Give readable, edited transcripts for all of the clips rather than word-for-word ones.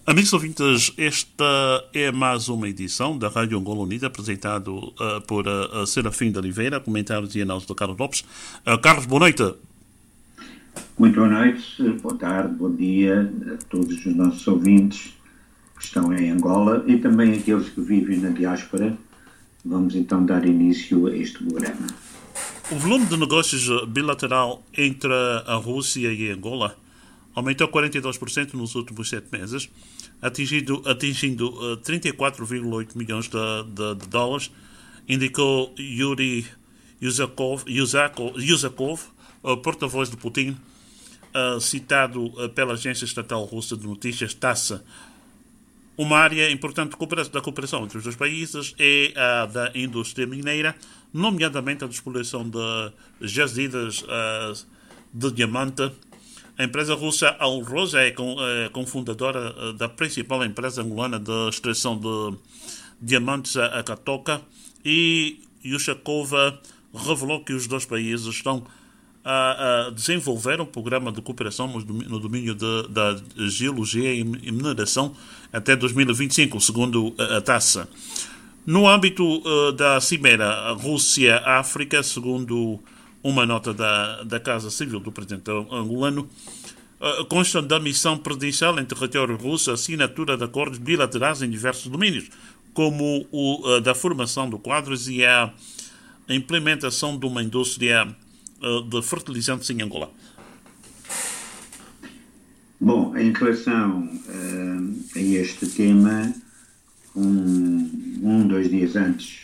Amigos ouvintes, esta é mais uma edição da Rádio Angola Unida, apresentado por Serafim de Oliveira, comentários e análise do Carlos Lopes. Carlos, boa noite. Muito boa noite, boa tarde, bom dia a todos os nossos ouvintes que estão em Angola e também aqueles que vivem na diáspora. Vamos então dar início a este programa. O volume de negócios bilateral entre a Rússia e a Angola aumentou 42% nos últimos 7 meses, atingindo 34,8 milhões de dólares, indicou Yuri Yuzakov, porta-voz de Putin, citado pela agência estatal russa de notícias TASS. Uma área importante da cooperação entre os dois países é a da indústria mineira, nomeadamente a de exploração de jazidas de diamante. A empresa russa Alrosa é cofundadora da principal empresa angolana de extração de diamantes, a Katoka, e Yushakova revelou que os dois países estão a desenvolver um programa de cooperação no domínio da geologia e mineração até 2025, segundo a TASS. No âmbito da Cimeira Rússia-África, segundo uma nota da Casa Civil do presidente angolano, consta da missão presidencial em território russo a assinatura de acordos bilaterais em diversos domínios, como o da formação de quadros e a implementação de uma indústria de fertilizantes em Angola. Bom, em relação a este tema, dois dias antes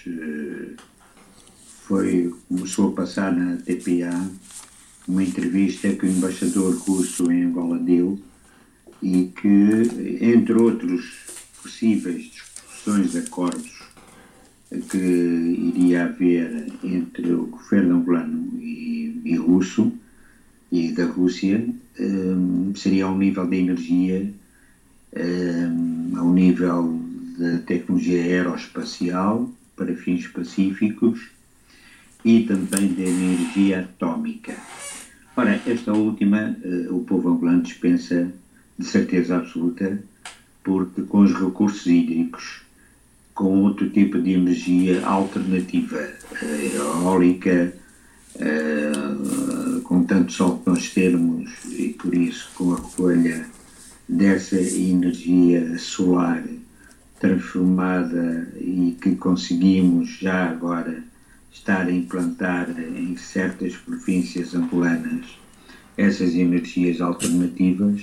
começou a passar na TPA uma entrevista que o embaixador russo em Angola deu e que, entre outros possíveis discussões de acordos que iria haver entre o governo angolano e russo e da Rússia, seria ao nível da energia, ao nível da tecnologia aeroespacial para fins pacíficos e também da energia atómica. Ora, esta última, o povo angolano dispensa de certeza absoluta, porque com os recursos hídricos, com outro tipo de energia alternativa, eólica, com tanto sol que nós temos, e por isso com a recolha dessa energia solar transformada e que conseguimos já agora estar a implantar em certas províncias angolanas essas energias alternativas,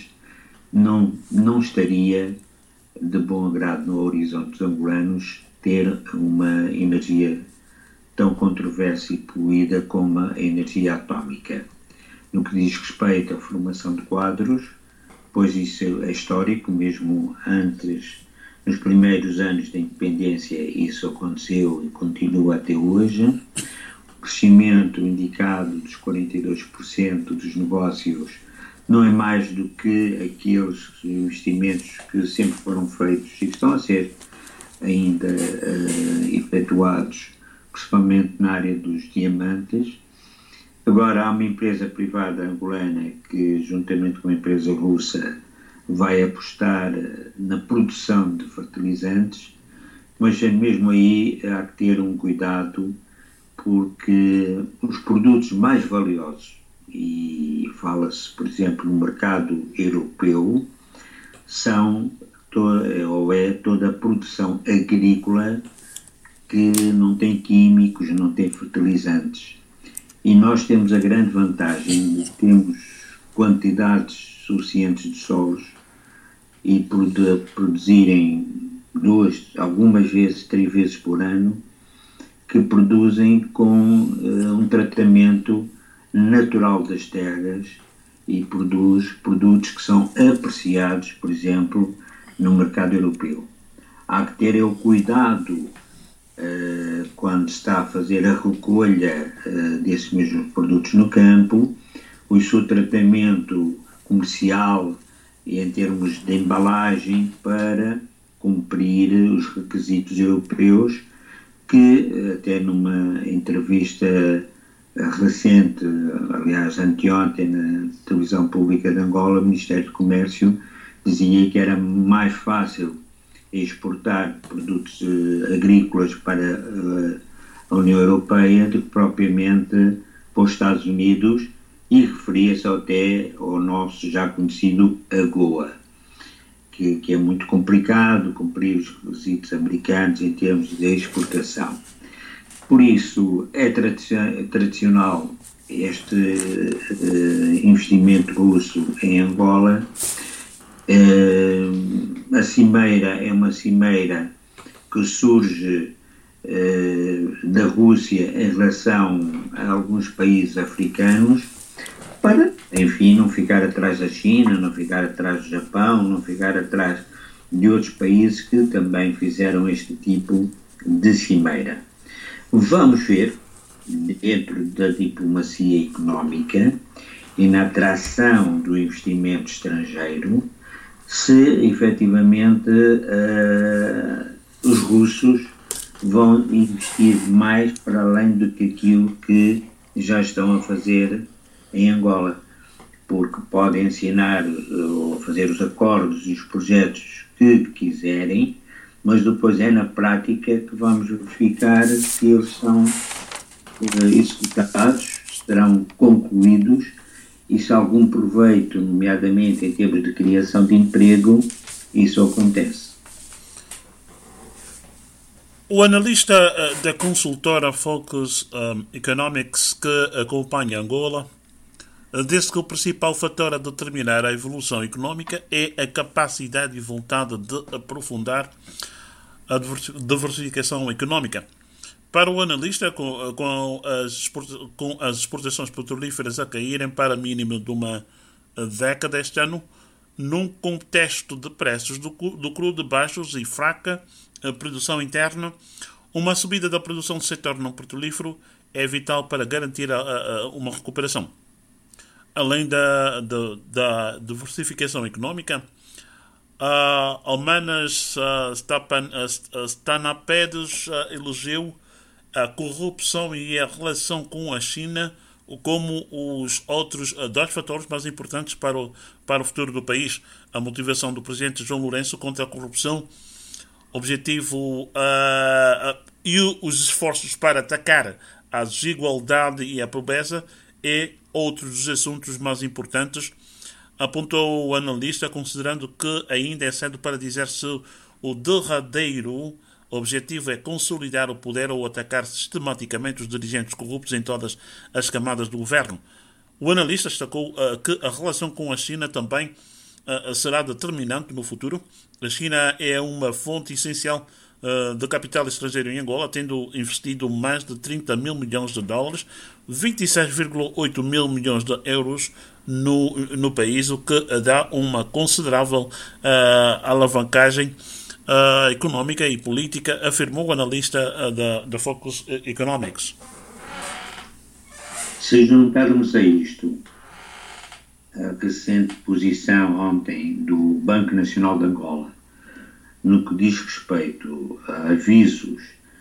não estaria de bom agrado no horizonte dos angolanos ter uma energia tão controversa e poluída como a energia atómica. No que diz respeito à formação de quadros, pois isso é histórico, mesmo antes, nos primeiros anos da independência, isso aconteceu e continua até hoje. O crescimento indicado dos 42% dos negócios não é mais do que aqueles investimentos que sempre foram feitos e que estão a ser ainda efetuados, principalmente na área dos diamantes. Agora há uma empresa privada angolana que, juntamente com a empresa russa, vai apostar na produção de fertilizantes, mas mesmo aí há que ter um cuidado, porque os produtos mais valiosos, e fala-se, por exemplo, no mercado europeu, são toda a produção agrícola que não tem químicos, não tem fertilizantes. E nós temos a grande vantagem de termos quantidades suficientes de solos e produzirem algumas vezes, 3 vezes por ano, que produzem com um tratamento natural das terras e produz produtos que são apreciados, por exemplo, no mercado europeu. Há que ter o cuidado quando se está a fazer a recolha desses mesmos produtos no campo, o seu tratamento comercial e em termos de embalagem para cumprir os requisitos europeus, que até numa entrevista recente, aliás anteontem, na televisão pública de Angola, o Ministério do Comércio dizia que era mais fácil exportar produtos agrícolas para a União Europeia do que propriamente para os Estados Unidos, e referia-se até ao nosso já conhecido AGOA, que é muito complicado cumprir os requisitos americanos em termos de exportação. Por isso é tradicional este investimento russo em Angola. A cimeira é uma cimeira que surge da Rússia em relação a alguns países africanos, para, enfim, não ficar atrás da China, não ficar atrás do Japão, não ficar atrás de outros países que também fizeram este tipo de cimeira. Vamos ver, dentro da diplomacia económica e na atração do investimento estrangeiro, se efetivamente os russos vão investir mais para além do que aquilo que já estão a fazer em Angola, porque podem assinar ou fazer os acordos e os projetos que quiserem, mas depois é na prática que vamos verificar se eles são executados, serão concluídos, e se algum proveito, nomeadamente em termos de criação de emprego, isso acontece. O analista da consultora Focus Economics que acompanha Angola diz que o principal fator a determinar a evolução económica é a capacidade e vontade de aprofundar a diversificação económica. Para o analista, com as exportações petrolíferas a caírem para mínimo de uma década este ano, num contexto de preços do crudo baixos e fraca produção interna, uma subida da produção do setor não petrolífero é vital para garantir uma recuperação. Além da diversificação económica, Almanas Stanapedes elogiou a corrupção e a relação com a China como os outros dois fatores mais importantes para o futuro do país. A motivação do presidente João Lourenço contra a corrupção, objetivo e os esforços para atacar a desigualdade e a pobreza é outro dos assuntos mais importantes, apontou o analista, considerando que ainda é cedo para dizer se o derradeiro objetivo é consolidar o poder ou atacar sistematicamente os dirigentes corruptos em todas as camadas do governo. O analista destacou que a relação com a China também será determinante no futuro. A China é uma fonte essencial de capital estrangeiro em Angola, tendo investido mais de 30 mil milhões de dólares, 26,8 mil milhões de euros no país, o que dá uma considerável alavancagem económica e política, afirmou o analista da Focus Economics. Se juntarmos a isto a recente posição ontem do Banco Nacional de Angola no que diz respeito a avisos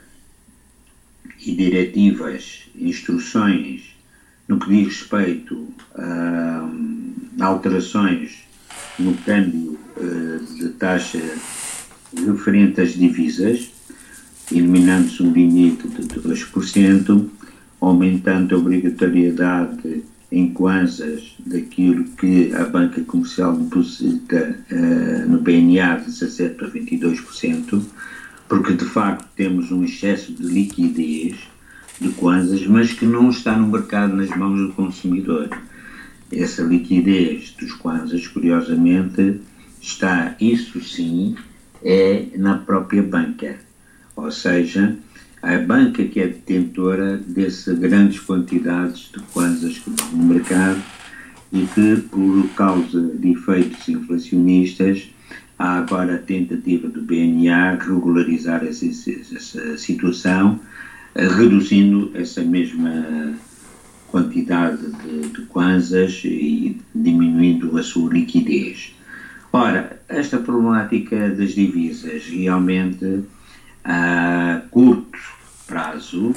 e diretivas, instruções, no que diz respeito a alterações no câmbio de taxa referente às divisas, eliminando-se um limite de 2%, aumentando a obrigatoriedade em kwanzas daquilo que a banca comercial deposita no BNA de 17% a 22%, porque de facto temos um excesso de liquidez de kwanzas, mas que não está no mercado nas mãos do consumidor. Essa liquidez dos kwanzas, curiosamente, está, isso sim, é na própria banca, ou seja, a banca que é detentora dessas grandes quantidades de kwanzas que estão no mercado e que, por causa de efeitos inflacionistas, há agora a tentativa do BNA regularizar essa situação, reduzindo essa mesma quantidade de kwanzas e diminuindo a sua liquidez. Ora, esta problemática das divisas realmente a curto prazo,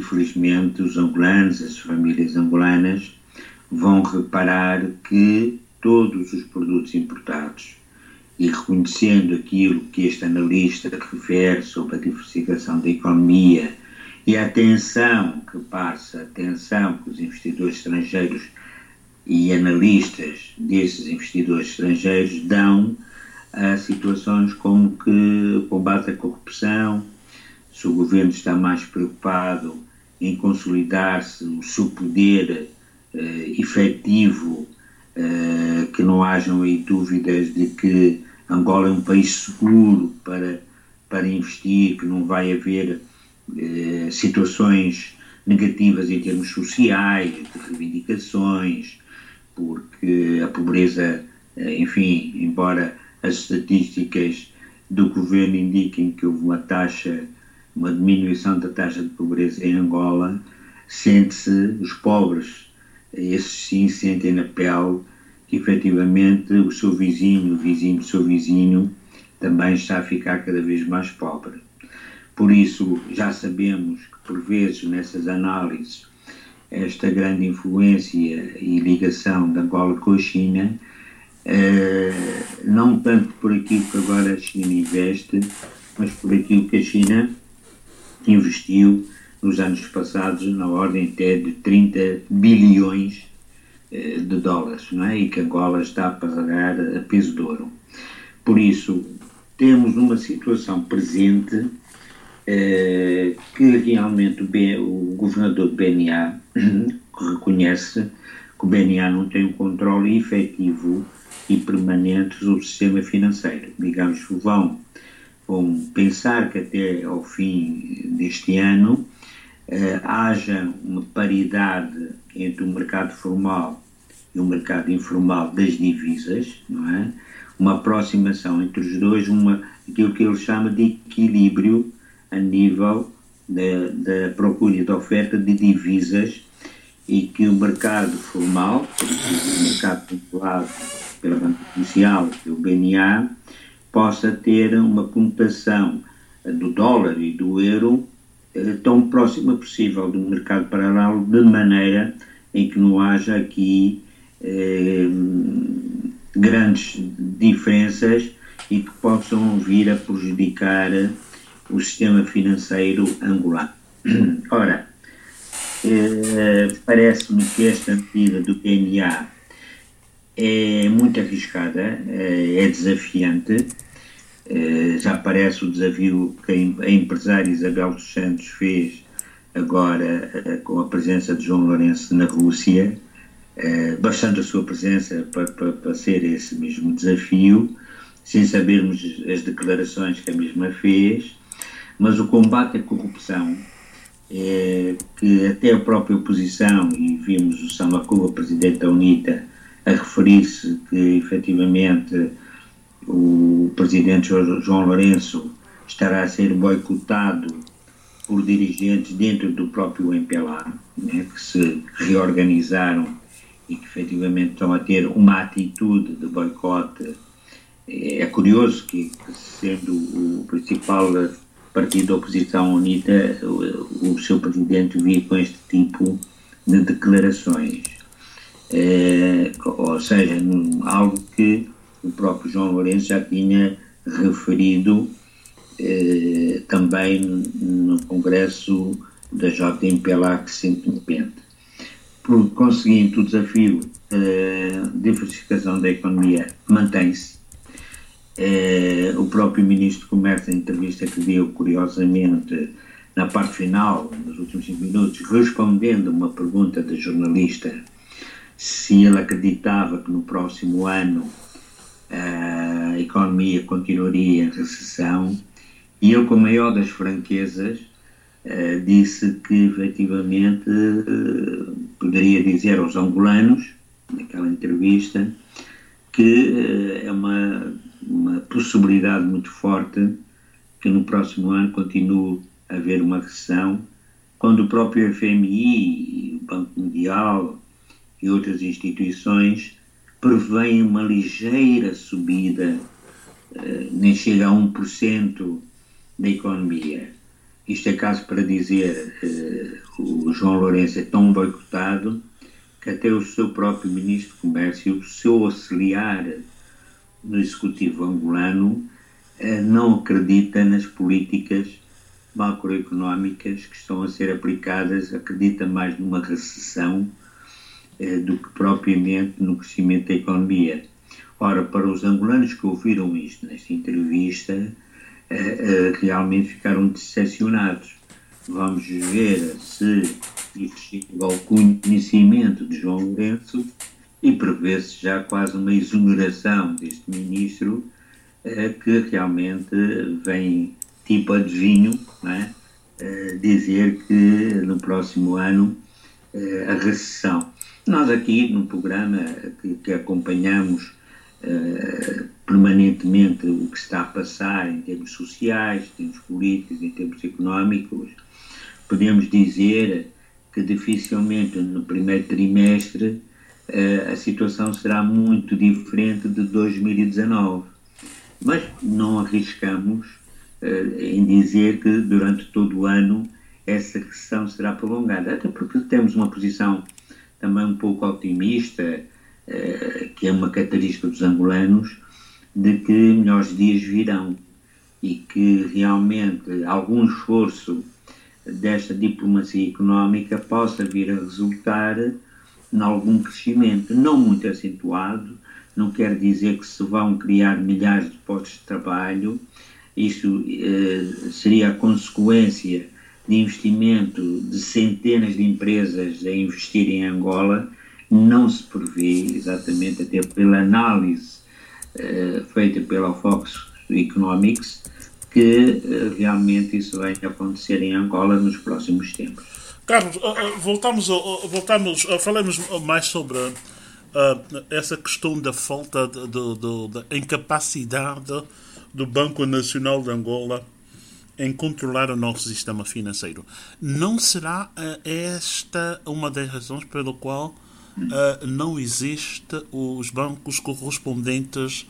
infelizmente, os angolanos, as famílias angolanas, vão reparar que todos os produtos importados e reconhecendo aquilo que este analista refere sobre a diversificação da economia e a atenção que passa, a atenção que os investidores estrangeiros e analistas desses investidores estrangeiros dão a situações como que o combate à corrupção, se o governo está mais preocupado em consolidar-se o seu poder efetivo, que não hajam aí dúvidas de que Angola é um país seguro para investir, que não vai haver situações negativas em termos sociais, de reivindicações, porque a pobreza, enfim, embora as estatísticas do governo indiquem que houve uma diminuição da taxa de pobreza em Angola, sente-se, os pobres, esses sim sentem na pele que efetivamente o seu vizinho, o vizinho do seu vizinho, também está a ficar cada vez mais pobre. Por isso, já sabemos que, por vezes, nessas análises, esta grande influência e ligação de Angola com a China, não tanto por aquilo que agora a China investe, mas por aquilo que a China investiu nos anos passados na ordem até de 30 bilhões de dólares, não é? E que Angola está a pagar a peso de ouro. Por isso, temos uma situação presente que realmente o governador do BNA reconhece que o BNA não tem um controle efetivo e permanente sobre o sistema financeiro. Digamos que vão pensar que até ao fim deste ano haja uma paridade entre o mercado formal e o mercado informal das divisas, não é? Uma aproximação entre os dois, aquilo que ele chama de equilíbrio a nível da procura e da oferta de divisas, e que o mercado formal, o mercado controlado pela Banca Comercial, pelo BNA, possa ter uma conotação do dólar e do euro tão próxima possível do mercado paralelo, de maneira em que não haja aqui grandes diferenças e que possam vir a prejudicar o sistema financeiro angolano. Ora, parece-me que esta medida do BNA é muito arriscada, é desafiante. Já parece o desafio que a empresária Isabel dos Santos fez agora com a presença de João Lourenço na Rússia, bastante a sua presença para ser esse mesmo desafio, sem sabermos as declarações que a mesma fez. Mas o combate à corrupção, que até a própria oposição, e vimos o Samakuba, presidente da UNITA, a referir-se que efetivamente o presidente João Lourenço estará a ser boicotado por dirigentes dentro do próprio MPLA, né, que se reorganizaram e que efetivamente estão a ter uma atitude de boicote. É curioso que sendo o principal partido da oposição UNITA, o seu presidente vir com este tipo de declarações. Ou seja, algo que o próprio João Lourenço já tinha referido também no Congresso da JMPLA recentemente. Por conseguinte, o desafio da diversificação da economia mantém-se. O próprio Ministro do Comércio, na entrevista que deu, curiosamente, na parte final, nos últimos 5 minutos, respondendo a uma pergunta da jornalista se ele acreditava que no próximo ano a economia continuaria em recessão, e ele, com a maior das franquezas, disse que efetivamente poderia dizer aos angolanos, naquela entrevista, que é uma possibilidade muito forte que no próximo ano continue a haver uma recessão, quando o próprio FMI, o Banco Mundial e outras instituições prevêem uma ligeira subida, nem chega a 1% da economia. Isto é caso para dizer, o João Lourenço é tão boicotado que até o seu próprio ministro de Comércio, o seu auxiliar no executivo angolano, não acredita nas políticas macroeconómicas que estão a ser aplicadas, acredita mais numa recessão do que propriamente no crescimento da economia. Ora, para os angolanos que ouviram isto nesta entrevista, realmente ficaram decepcionados. Vamos ver se isso chega ao conhecimento de João Lourenço e prevê-se já quase uma exoneração deste ministro, que realmente vem tipo adivinho, não é? Dizer que no próximo ano a recessão. Nós aqui no programa que acompanhamos permanentemente o que está a passar em termos sociais, em termos políticos, em termos económicos, podemos dizer que dificilmente no primeiro trimestre a situação será muito diferente de 2019. Mas não arriscamos em dizer que durante todo o ano essa recessão será prolongada, até porque temos uma posição também um pouco otimista, que é uma característica dos angolanos, de que melhores dias virão e que realmente algum esforço desta diplomacia económica possa vir a resultar em algum crescimento, não muito acentuado. Não quer dizer que se vão criar milhares de postos de trabalho. Isso seria a consequência de investimento de centenas de empresas a investir em Angola. Não se prevê, exatamente até pela análise feita pela Fox Economics, que realmente isso vai acontecer em Angola nos próximos tempos. Carlos, falemos mais sobre essa questão da falta da incapacidade do Banco Nacional de Angola em controlar o nosso sistema financeiro. Não será esta uma das razões pela qual não existe os bancos correspondentes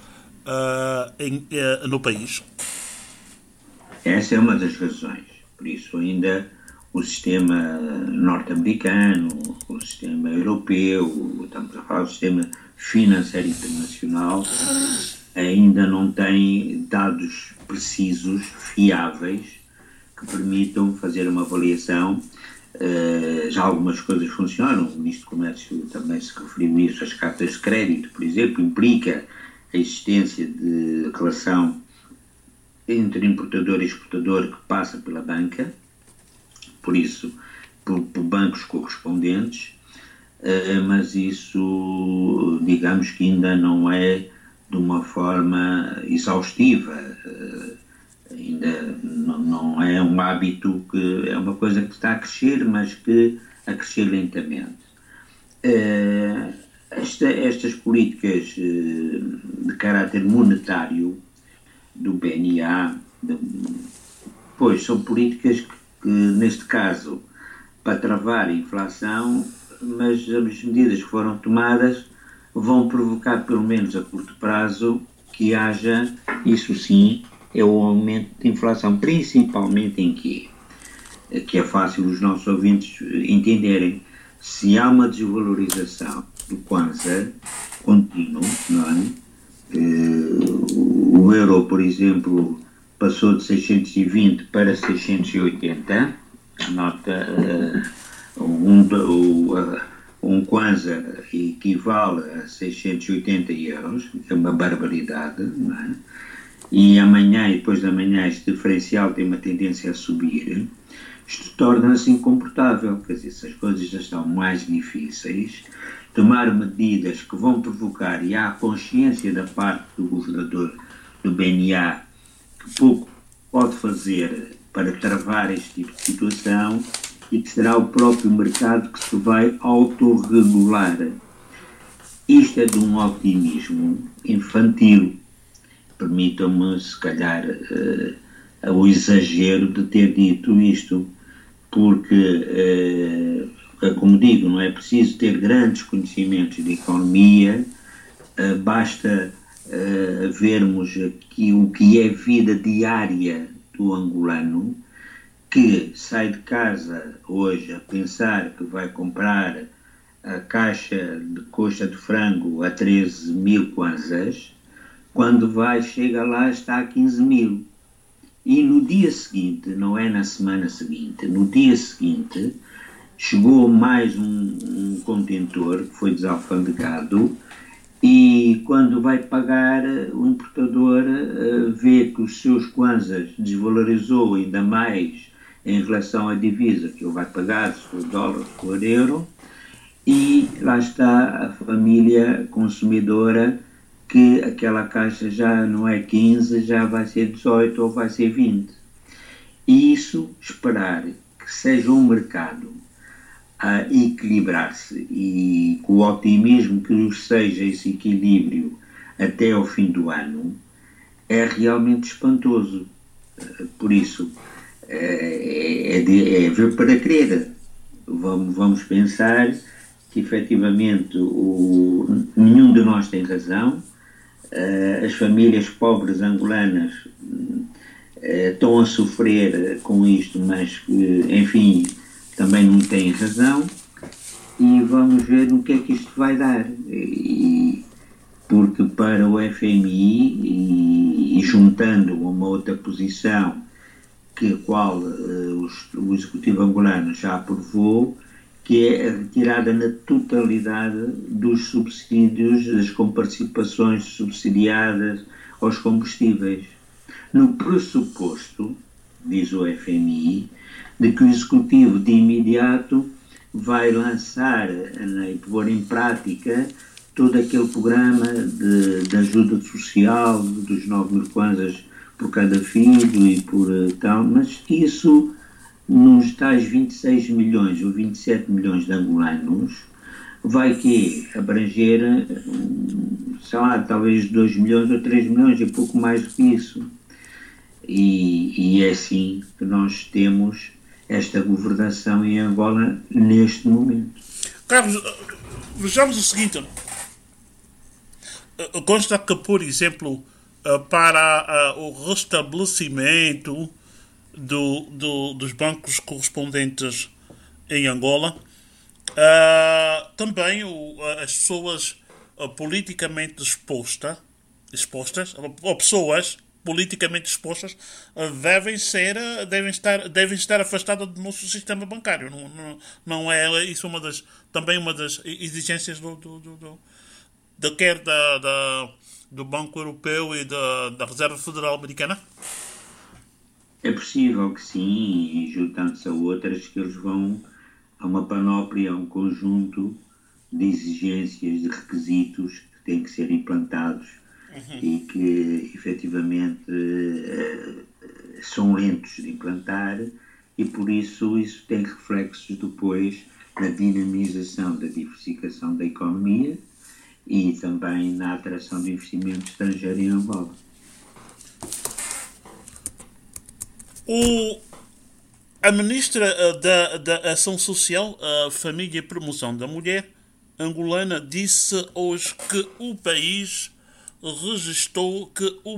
no país? Essa é uma das razões. Por isso ainda o sistema norte-americano, o sistema europeu, estamos a falar do sistema financeiro internacional, ainda não tem dados precisos, fiáveis, que permitam fazer uma avaliação. Já algumas coisas funcionam, o Ministro do Comércio também se referiu a isso, as cartas de crédito, por exemplo, implica a existência de relação entre importador e exportador que passa pela banca, por isso, por bancos correspondentes, mas isso, digamos que ainda não é de uma forma exaustiva, ainda não é um hábito, que é uma coisa que está a crescer, mas que a crescer lentamente. Estas políticas de caráter monetário do BNA, pois são políticas que, neste caso, para travar a inflação, mas as medidas que foram tomadas vão provocar, pelo menos a curto prazo, que haja, isso sim, é o aumento de inflação, principalmente em quê? Que é fácil os nossos ouvintes entenderem. Se há uma desvalorização do Kwanza contínuo, não é? O euro, por exemplo, passou de 620 para 680, nota um Kwanza equivale a 680 euros, é uma barbaridade, não é? E amanhã e depois de amanhã este diferencial tem uma tendência a subir. Isto torna-se incomportável, quer dizer, se as coisas já estão mais difíceis, tomar medidas que vão provocar, e há consciência da parte do governador do BNA que pouco pode fazer para travar este tipo de situação, e que será o próprio mercado que se vai autorregular. Isto é de um otimismo infantil. Permitam-me, se calhar, o exagero de ter dito isto, porque, como digo, não é preciso ter grandes conhecimentos de economia, basta vermos aqui o que é a vida diária do angolano, que sai de casa hoje a pensar que vai comprar a caixa de coxa de frango a 13 mil kwanzas, quando chega lá está a 15 mil. E no dia seguinte, não é na semana seguinte, no dia seguinte, chegou mais um contentor que foi desalfandegado e quando vai pagar, o importador vê que os seus kwanzas desvalorizou ainda mais em relação à divisa que ele vai pagar, se for dólar, se for euro, e lá está a família consumidora que aquela caixa já não é 15, já vai ser 18 ou vai ser 20. E isso, esperar que seja um mercado a equilibrar-se e com o otimismo que seja esse equilíbrio até ao fim do ano, é realmente espantoso. Por isso, é ver para crer. Vamos pensar que efetivamente nenhum de nós tem razão. As famílias pobres angolanas estão a sofrer com isto, mas enfim, também não têm razão, e vamos ver no que é que isto vai dar. Porque para o FMI, e juntando uma outra posição que a qual o Executivo angolano já aprovou, que é a retirada na totalidade dos subsídios, das comparticipações subsidiadas aos combustíveis. No pressuposto, diz o FMI, de que o Executivo de imediato vai lançar e pôr em prática todo aquele programa de ajuda social dos 9 mil kwanzas por cada filho e por tal, mas isso nos tais 26 milhões ou 27 milhões de angolanos vai abranger, sei lá, talvez 2 milhões ou 3 milhões, e pouco mais do que isso. E é assim que nós temos esta governação em Angola neste momento. Carlos, vejamos o seguinte. Consta que, por exemplo, para o restabelecimento dos bancos correspondentes em Angola, também as pessoas politicamente expostas, ou pessoas politicamente expostas, devem estar afastadas do nosso sistema bancário. Não é isso também uma das exigências do Banco Europeu e da Reserva Federal Americana? É possível que sim, e juntando-se a outras, que eles vão a uma panóplia, a um conjunto de exigências, de requisitos que têm que ser implantados e que efetivamente são lentos de implantar, e por isso tem reflexos depois na dinamização da diversificação da economia e também na atração de investimento estrangeiro em Angola. A Ministra da Ação Social, Família e Promoção da Mulher angolana disse hoje que o país registrou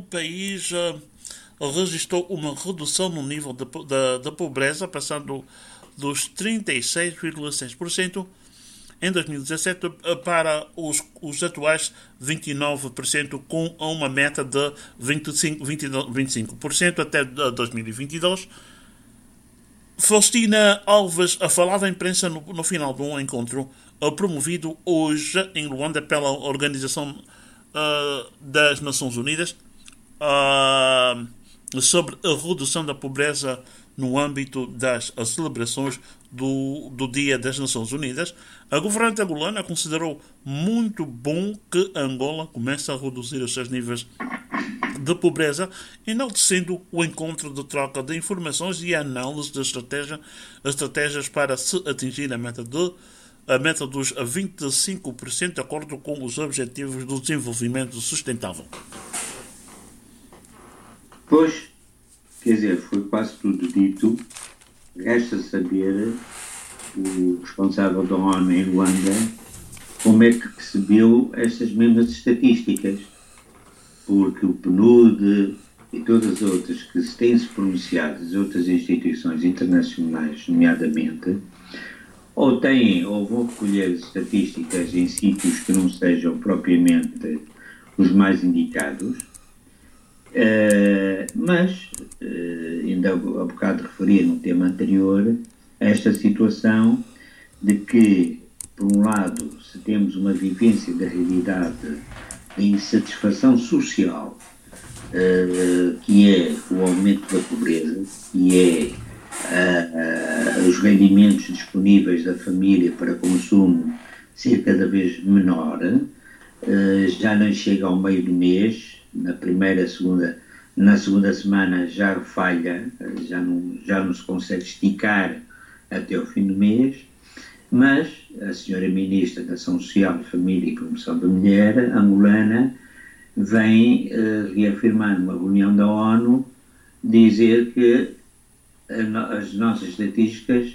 uma redução no nível da pobreza, passando dos 36,6% em 2017 para os atuais 29%, com uma meta de 25% até 2022. Faustina Alves falava à imprensa no final de um encontro promovido hoje em Luanda pela Organização das Nações Unidas sobre a redução da pobreza no âmbito das celebrações do Dia das Nações Unidas. A governante angolana considerou muito bom que Angola comece a reduzir os seus níveis de pobreza, enaltecendo o encontro de troca de informações e a análise de estratégias para se atingir a meta dos 25%, de acordo com os Objetivos do Desenvolvimento Sustentável. Pois, quer dizer, foi quase tudo dito. Resta saber o responsável da ONU em Luanda como é que recebeu estas mesmas estatísticas, porque o PNUD e todas as outras que se têm-se pronunciado, as outras instituições internacionais, nomeadamente, ou vão recolher estatísticas em sítios que não sejam propriamente os mais indicados, mas, ainda há bocado referia no tema anterior, esta situação de que, por um lado, se temos uma vivência da realidade de insatisfação social, que é o aumento da pobreza, que é os rendimentos disponíveis da família para consumo ser cada vez menor, já não chega ao meio do mês, na segunda semana já falha, já não se consegue esticar até o fim do mês, mas a senhora Ministra da Ação Social, Família e Promoção da Mulher, angolana, vem reafirmar numa reunião da ONU, dizer que as nossas estatísticas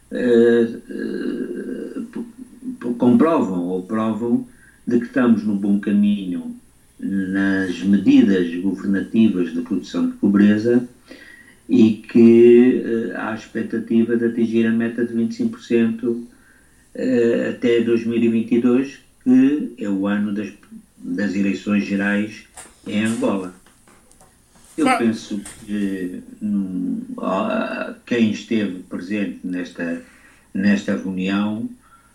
comprovam ou provam de que estamos no bom caminho nas medidas governativas de redução de pobreza e que há a expectativa de atingir a meta de 25% até 2022, que é o ano das eleições gerais em Angola. Eu penso que quem esteve presente nesta reunião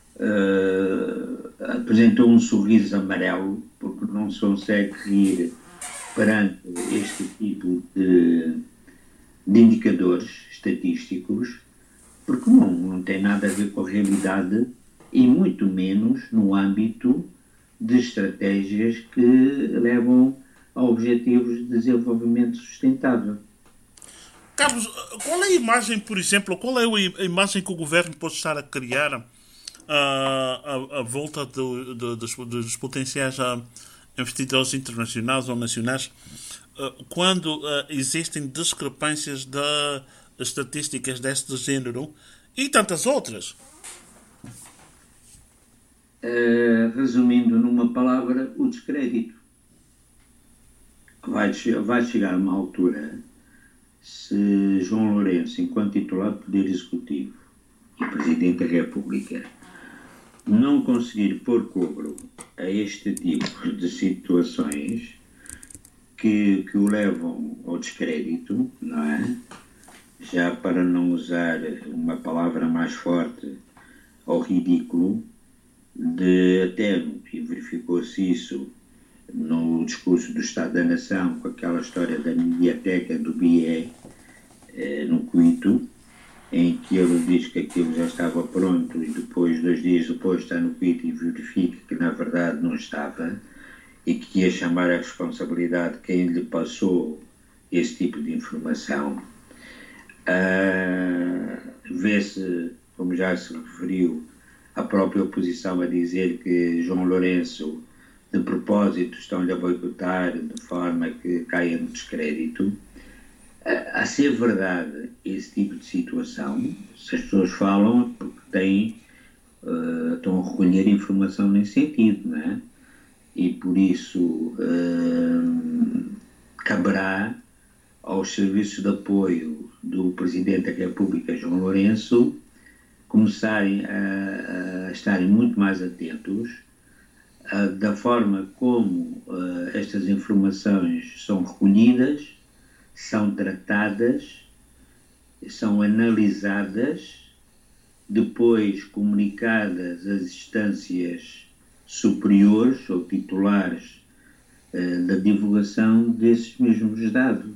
apresentou um sorriso amarelo, porque não se consegue rir perante este tipo de indicadores estatísticos, porque não tem nada a ver com a realidade e muito menos no âmbito de estratégias que levam a objetivos de desenvolvimento sustentável. Carlos, qual é a imagem, por exemplo, qual é a imagem que o governo pode estar a criar à volta dos potenciais investidores internacionais ou nacionais quando existem discrepâncias de estatísticas deste género e tantas outras? Resumindo numa palavra, o descrédito. Vai chegar uma altura, se João Lourenço, enquanto titular do Poder Executivo e Presidente da República, não conseguir pôr cobro a este tipo de situações que o levam ao descrédito, não é? Já para não usar uma palavra mais forte, ao ridículo, e verificou-se isso no discurso do Estado da Nação, com aquela história da mediateca do BIE, no Cuito, em que ele diz que aquilo já estava pronto e depois, 2 dias depois, está no Cuito e verifica que na verdade não estava e que ia chamar a responsabilidade quem lhe passou esse tipo de informação. Vê-se, como já se referiu, a própria oposição a dizer que João Lourenço, de propósito, estão-lhe a boicotar de forma que caia no descrédito. A ser verdade esse tipo de situação, se as pessoas falam é porque estão a recolher informação nesse sentido, não é? E por isso caberá aos serviços de apoio do Presidente da República, João Lourenço, começarem a estarem muito mais atentos da forma como estas informações são recolhidas, são tratadas, são analisadas, depois comunicadas às instâncias superiores ou titulares da divulgação desses mesmos dados.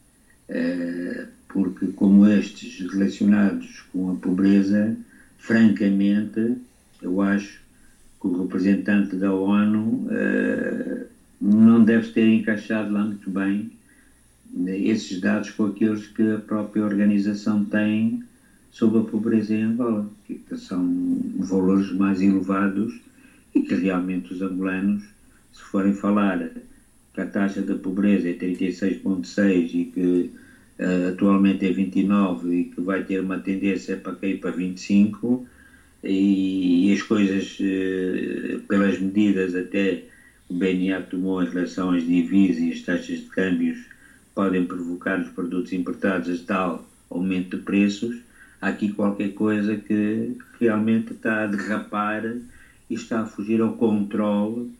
Porque como estes relacionados com a pobreza, francamente, eu acho que o representante da ONU não deve ter encaixado lá muito bem esses dados com aqueles que a própria organização tem sobre a pobreza em Angola, que são valores mais elevados e que realmente os angolanos, se forem falar que a taxa da pobreza é 36,6 e que atualmente é 29 e que vai ter uma tendência para cair para 25 e as coisas, pelas medidas até o BNA tomou em relação às divisas e as taxas de câmbios, podem provocar nos produtos importados tal aumento de preços, há aqui qualquer coisa que realmente está a derrapar e está a fugir ao controle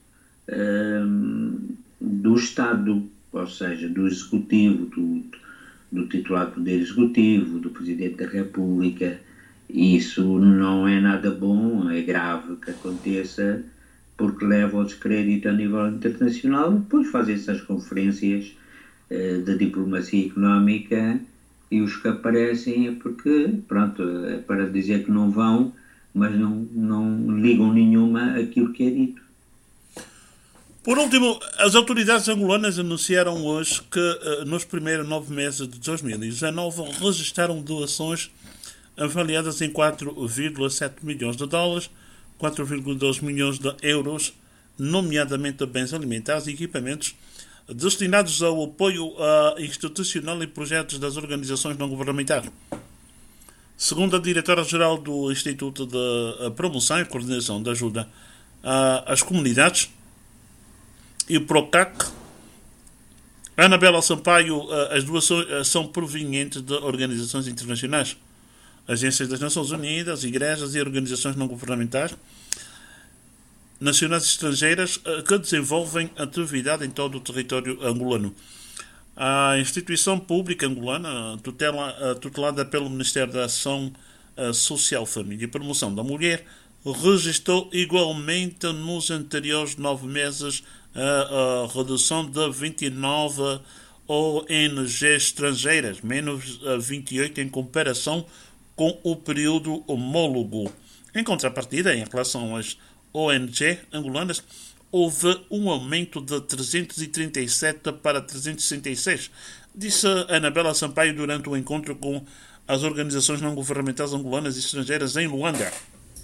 do Estado, ou seja, do Executivo, do titular do Poder Executivo, do Presidente da República. E isso não é nada bom, é grave que aconteça, porque leva ao descrédito a nível internacional. Depois fazem essas conferências da diplomacia económica e os que aparecem é porque, pronto, é para dizer que não vão, mas não ligam nenhuma àquilo que é dito. Por último, as autoridades angolanas anunciaram hoje que nos primeiros 9 meses de 2019 registraram doações avaliadas em 4,7 milhões de dólares, 4,2 milhões de euros, nomeadamente a bens alimentares e equipamentos destinados ao apoio institucional e projetos das organizações não governamentais. Segundo a diretora-geral do Instituto de Promoção e Coordenação da Ajuda às Comunidades, e o PROCAC, Anabela Sampaio, as doações são provenientes de organizações internacionais, agências das Nações Unidas, igrejas e organizações não governamentais, nacionais e estrangeiras que desenvolvem atividade em todo o território angolano. A instituição pública angolana, tutelada pelo Ministério da Ação Social, Família e Promoção da Mulher, registrou igualmente nos anteriores 9 meses a redução de 29 ONGs estrangeiras, menos 28 em comparação com o período homólogo. Em contrapartida, em relação às ONG angolanas, houve um aumento de 337 para 366, disse Anabela Sampaio durante o encontro com as organizações não governamentais angolanas e estrangeiras em Luanda.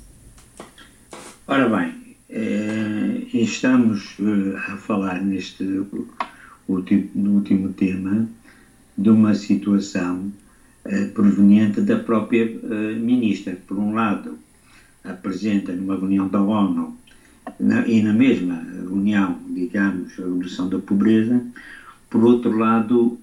Ora bem, estamos a falar no último tema de uma situação proveniente da própria ministra, que por um lado apresenta numa reunião da ONU e na mesma reunião, digamos, a redução da pobreza, por outro lado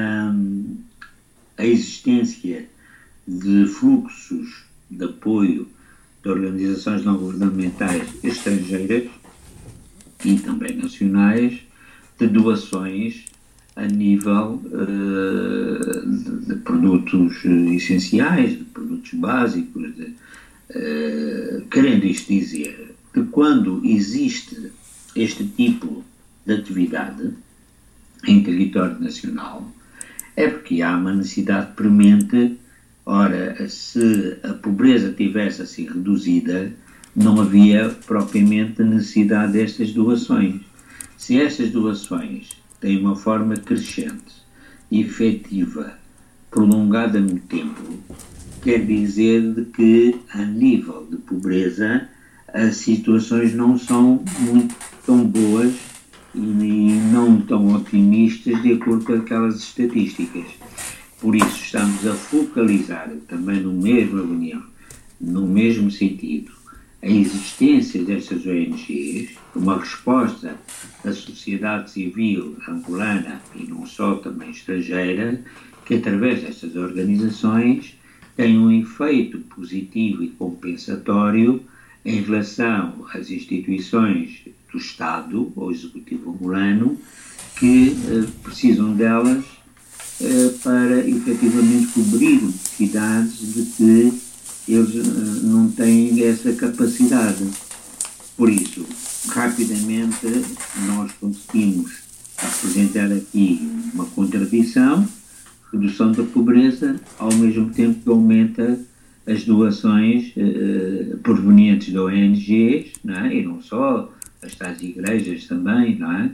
a existência de fluxos de apoio de organizações não governamentais estrangeiras e também nacionais de doações a nível de produtos essenciais, de produtos básicos, querendo isto dizer que quando existe este tipo de atividade em território nacional é porque há uma necessidade premente. Ora, se a pobreza tivesse assim reduzida, não havia propriamente necessidade destas doações. Se estas doações têm uma forma crescente, efetiva, prolongada no tempo, quer dizer de que, a nível de pobreza, as situações não são muito tão boas e não tão otimistas de acordo com aquelas estatísticas. Por isso estamos a focalizar também no mesmo reunião, no mesmo sentido, a existência destas ONGs, uma resposta da sociedade civil angolana e não só também estrangeira, que através destas organizações tem um efeito positivo e compensatório em relação às instituições do Estado ou Executivo angolano que precisam delas para efetivamente cobrir necessidades de que eles não têm essa capacidade. Por isso, rapidamente, nós conseguimos apresentar aqui uma contradição, redução da pobreza, ao mesmo tempo que aumenta as doações provenientes de ONGs, não é? E não só, as tais igrejas também, não é?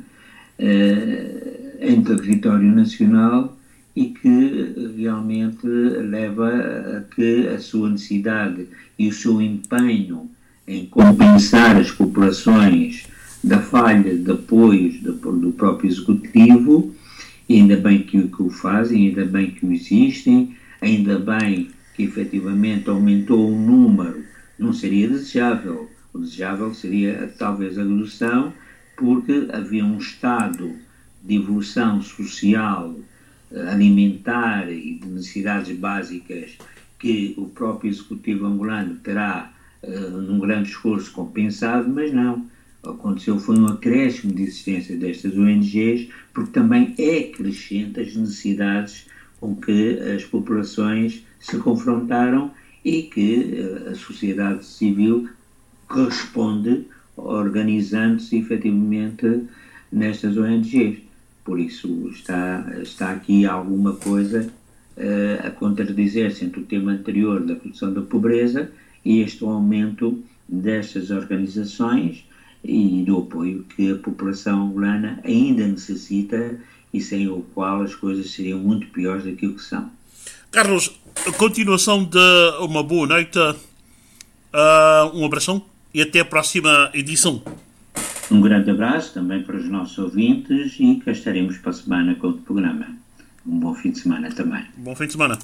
Em território nacional, e que realmente leva a que a sua necessidade e o seu empenho em compensar as populações da falha de apoios do próprio Executivo, e ainda bem que o fazem, ainda bem que o existem, ainda bem que efetivamente aumentou o número, não seria desejável. O desejável seria talvez a redução, porque havia um estado de evolução social, alimentar e de necessidades básicas que o próprio Executivo angolano terá, num grande esforço, compensado, mas não. Aconteceu foi um acréscimo de existência destas ONGs, porque também é crescente as necessidades com que as populações se confrontaram e que a sociedade civil responde organizando-se efetivamente nestas ONGs. Por isso está aqui alguma coisa a contradizer-se entre o tema anterior da redução da pobreza e este aumento destas organizações e do apoio que a população angolana ainda necessita e sem o qual as coisas seriam muito piores daquilo que são. Carlos, a continuação de uma boa noite, um abração e até a próxima edição. Um grande abraço também para os nossos ouvintes e cá estaremos para a semana com o programa. Um bom fim de semana também. Bom fim de semana.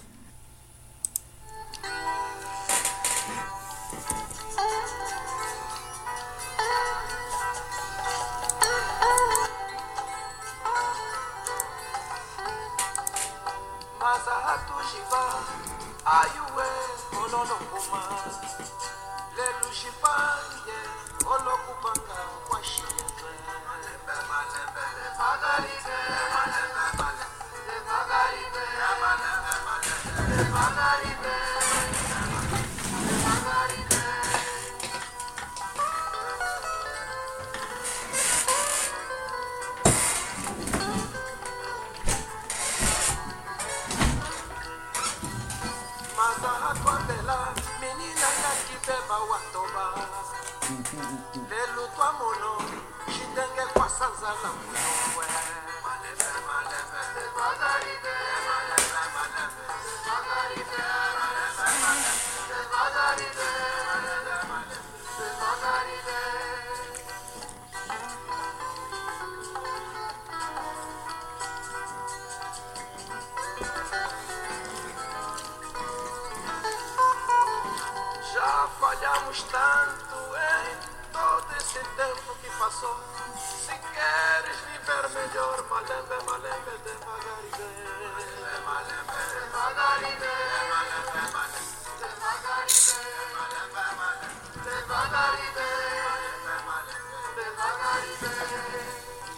Já falhamos tanto em todo esse tempo que passou. Se queres viver melhor, malembe, malembe, devagarinho. Malembe, devagarinho. Malembe, malembe, devagarinho. Malembe, malembe, devagarinho. Malembe, malembe, devagarinho.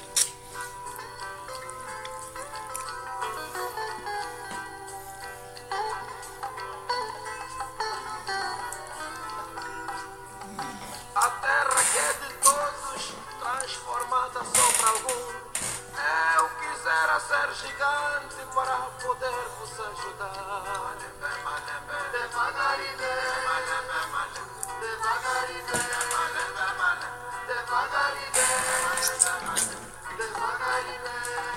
A terra que é de todos, transformada só para algum. Eu quisera ser gigante para poder vos ajudar. Malembe, malembe, devagarinho. Malembe, malembe, devagarinho. Malembe, malembe, devagarinho. Malembe, malembe, devagarinho.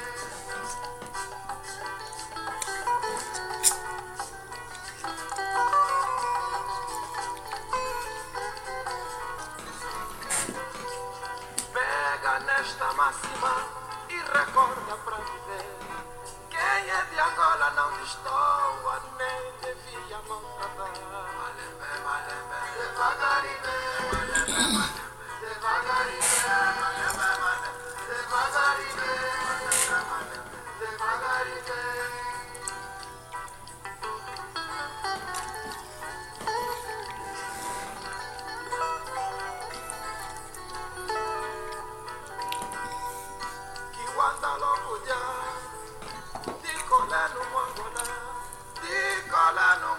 Pega nesta máxima e recorda para viver. Quem é de Angola não destoa nem devia maltratar. Malembe, malembe, devagarinho. Malembe, malembe, devagarinho. Malembe, malembe, devagarinho. Malembe, malembe, devagarinho. Kiwanda lokuja, dikolanu mwangola, dikolanu